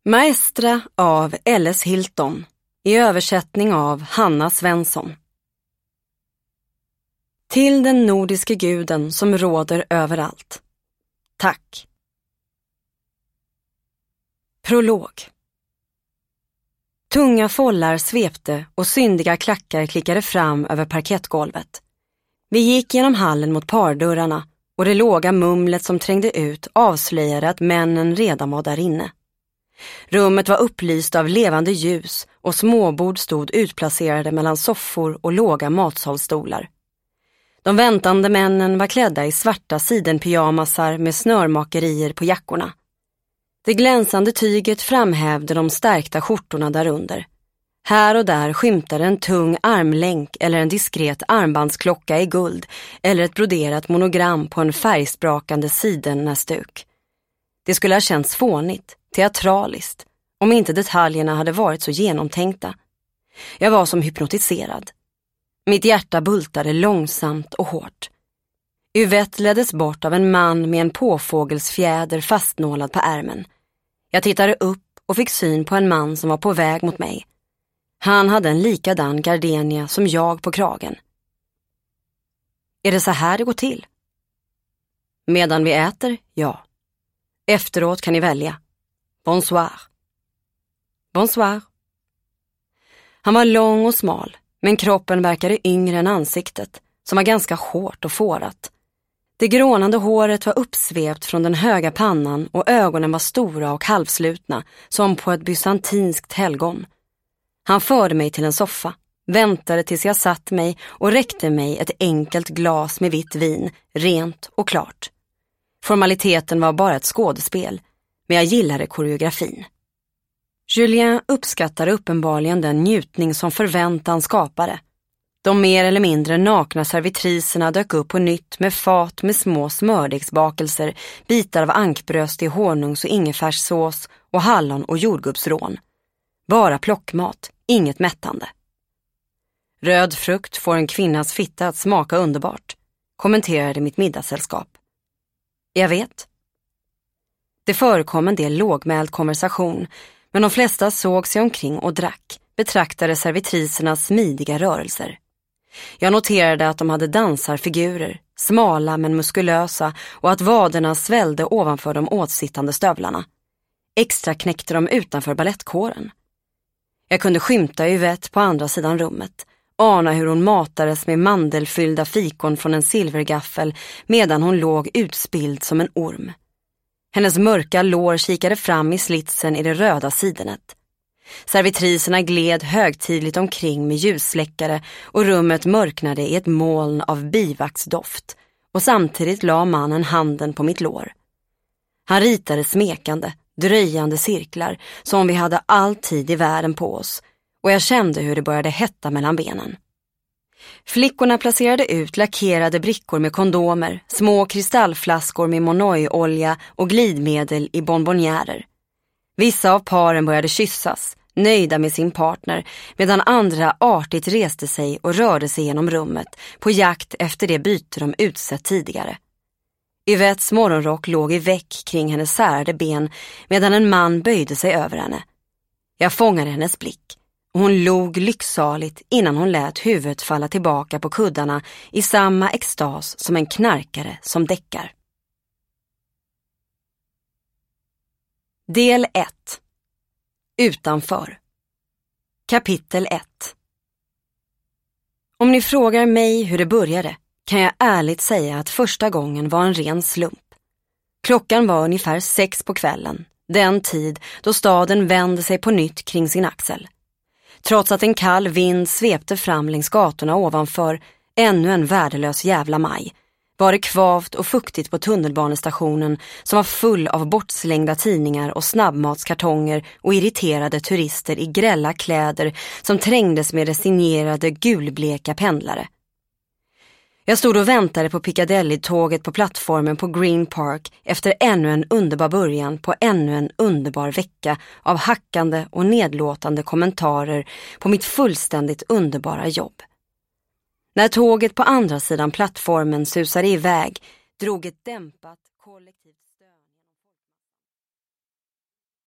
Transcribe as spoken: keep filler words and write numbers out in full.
Maestra av Ellis Hilton i översättning av Hanna Svensson. Till den nordiske guden som råder överallt. Tack. Prolog. Tunga follar svepte och syndiga klackar klickade fram över parkettgolvet. Vi gick genom hallen mot pardörrarna och det låga mumlet som trängde ut avslöjade att männen redan var där inne. Rummet var upplyst av levande ljus och småbord stod utplacerade mellan soffor och låga matsalstolar. De väntande männen var klädda i svarta sidenpyjamasar med snörmakerier på jackorna. Det glänsande tyget framhävde de stärkta skjortorna därunder. Här och där skymtade en tung armlänk eller en diskret armbandsklocka i guld eller ett broderat monogram på en färgsprakande sidennäsduk. Det skulle ha känts fånigt, teatraliskt, om inte detaljerna hade varit så genomtänkta. Jag var som hypnotiserad. Mitt hjärta bultade långsamt och hårt. Yvette leddes bort av en man med en påfågelsfjäder fastnålad på ärmen. Jag tittade upp och fick syn på en man som var på väg mot mig. Han hade en likadan gardenia som jag på kragen. Är det så här det går till? Medan vi äter, ja. Efteråt kan ni välja. Bonsoir. Bonsoir. Han var lång och smal, men kroppen verkade yngre än ansiktet, som var ganska hårt och fårat. Det grånande håret var uppsvept från den höga pannan och ögonen var stora och halvslutna, som på ett bysantinskt helgon. Han förde mig till en soffa, väntade tills jag satt mig och räckte mig ett enkelt glas med vitt vin, rent och klart. Formaliteten var bara ett skådespel, men jag gillade koreografin. Julien uppskattade uppenbarligen den njutning som förväntan skapade. De mer eller mindre nakna servitriserna dök upp på nytt med fat med små smördegsbakelser, bitar av ankbröst i honungs- och ingefärssås och hallon och jordgubbsrån. Bara plockmat, inget mättande. Röd frukt får en kvinnas fitta att smaka underbart, kommenterade mitt middagssällskap. Jag vet. Det förekom en del lågmäld konversation, men de flesta såg sig omkring och drack, betraktade servitrisernas smidiga rörelser. Jag noterade att de hade dansarfigurer, smala men muskulösa, och att vaderna svällde ovanför de åtsittande stövlarna. Extra knäckte de utanför ballettkåren. Jag kunde skymta Yvette på andra sidan rummet, ana hur hon matades med mandelfyllda fikon från en silvergaffel medan hon låg utspild som en orm. Hennes mörka lår kikade fram i slitsen i det röda sidenet. Servitriserna gled högtidligt omkring med ljussläckare och rummet mörknade i ett moln av bivaxdoft, och samtidigt la mannen handen på mitt lår. Han ritade smekande, dröjande cirklar som om vi hade all tid i världen på oss, och jag kände hur det började hetta mellan benen. Flickorna placerade ut lackerade brickor med kondomer, små kristallflaskor med Monoi-olja och glidmedel i bonbonjärer. Vissa av paren började kyssas, nöjda med sin partner, medan andra artigt reste sig och rörde sig genom rummet på jakt efter det byte de utsett tidigare. Yvettes morgonrock låg i väck kring hennes särade ben medan en man böjde sig över henne. Jag fångade hennes blick. Hon log lycksaligt innan hon lät huvudet falla tillbaka på kuddarna i samma extas som en knarkare som däckar. Del ett. Utanför. Kapitel ett. Om ni frågar mig hur det började kan jag ärligt säga att första gången var en ren slump. Klockan var ungefär sex på kvällen, den tid då staden vände sig på nytt kring sin axel. Trots att en kall vind svepte fram längs gatorna ovanför, ännu en värdelös jävla maj, var det kvavt och fuktigt på tunnelbanestationen som var full av bortslängda tidningar och snabbmatskartonger och irriterade turister i grälla kläder som trängdes med resignerade gulbleka pendlare. Jag stod och väntade på Piccadilly-tåget på plattformen på Green Park efter ännu en underbar början på ännu en underbar vecka av hackande och nedlåtande kommentarer på mitt fullständigt underbara jobb. När tåget på andra sidan plattformen susade iväg drog ett dämpat kollektivt